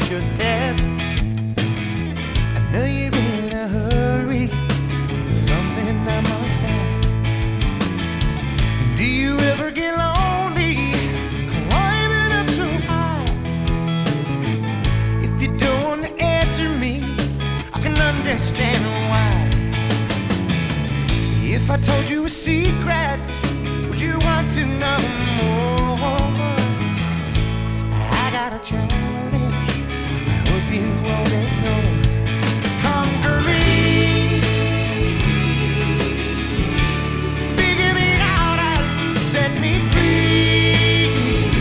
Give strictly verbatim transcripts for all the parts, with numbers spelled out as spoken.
your test. I know you're in a hurry, but there's something I must ask. Do you ever get lonely climbing up so high? If you don't want to answer me, I can understand why. If I told you a secret, would you want to know more? I got a challenge I hope you won't ignore. Conquer me, figure me out and set me free.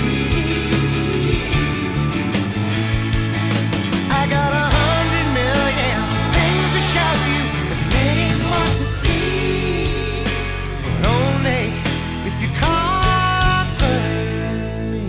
I got a hundred million things to show you, there's many more to see. But only if you conquer me.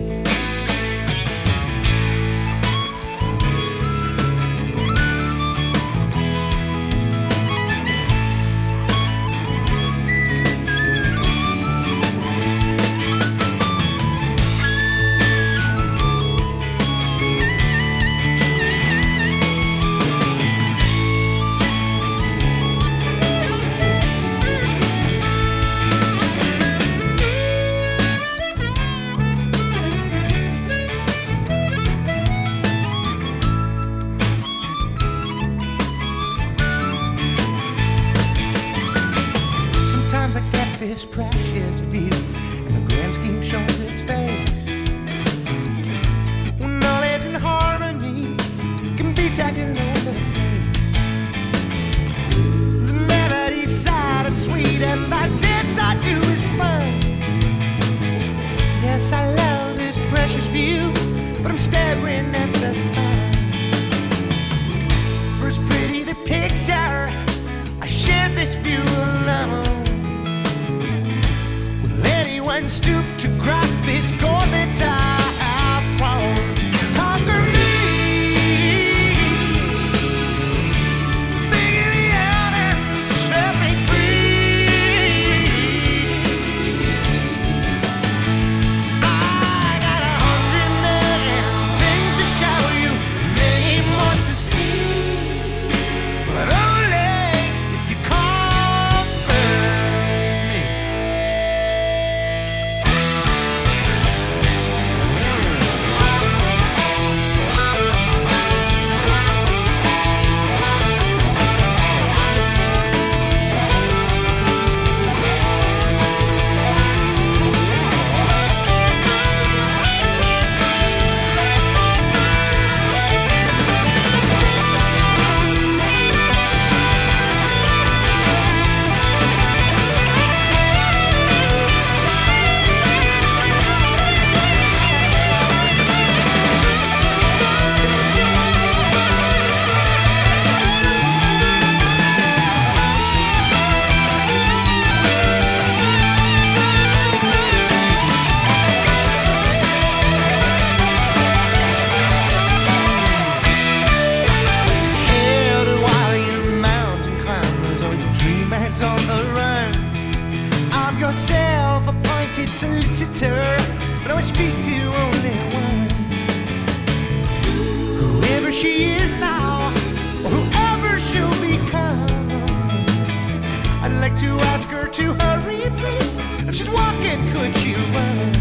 Sometimes I get this precious view, and the grand scheme shows its face. When knowledge and harmony can be such a lonely place. The melody's sad and sweet, and the dance I do is fun. Yes, I love this precious view, but I'm staring at the sun. First pretty the picture, I share this view alone. Anyone stoop to grasp this goal that I have found? Conquer me, figure me out and set me free. I got a hundred million things to show you, there's many more to see. But only if you conquer me. On the run, I'm your self-appointed solicitor, but I will speak to only one. Whoever she is now, or whoever she'll become, I'd like to ask her to hurry, please. If she's walking, could she run?